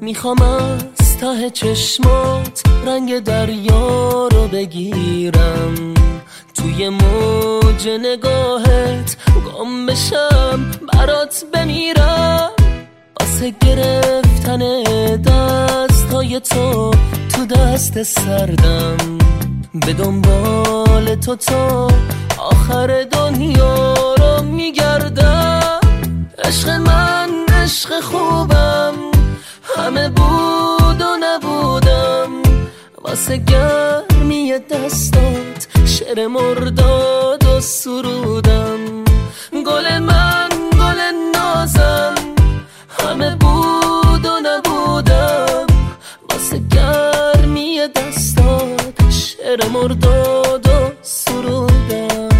میخوام از ته چشمات رنگ دریا رو بگیرم، توی موج نگاهت گم بشم، برات بمیرم، واسه گرفتن دستای تو دست سردم، به دنبال تو تا آخر دنیا رو میگردم. عشق من عشق خوبم، همه بود و نبودم، واسه گرمی دستات شعر مرداد و سرودم. گل من گل نازم، همه بود و نبودم، واسه گرمی دستات شعر مرداد و سرودم.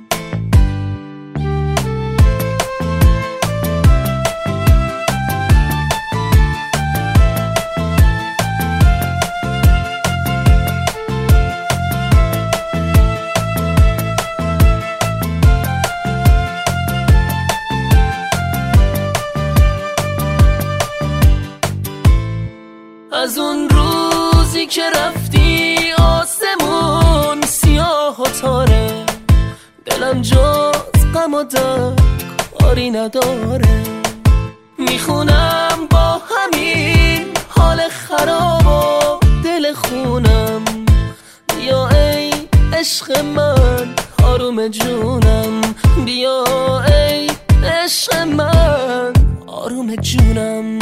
از اون روزی که رفتی آسمون سیاه و تاره، دلم جز غم و درد کاری نداره. میخونم با همین حال خراب و دل خونم، بیا ای عشق من آروم جونم، بیا ای عشق من آروم جونم.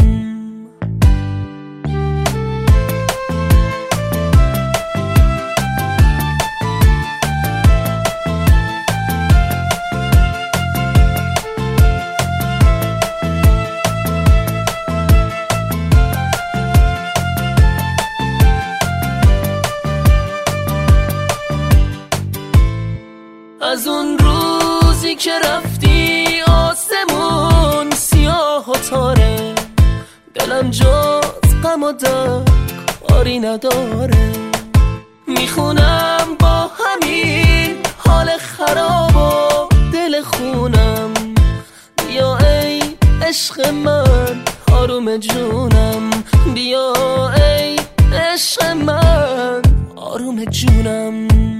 از اون روزی که رفتی آسمون سیاه و تاره، دلم جز غم و درد کاری نداره. میخونم با همین حال خراب و دل خونم، بیا ای عشق من آروم جونم، بیا ای عشق من آروم جونم.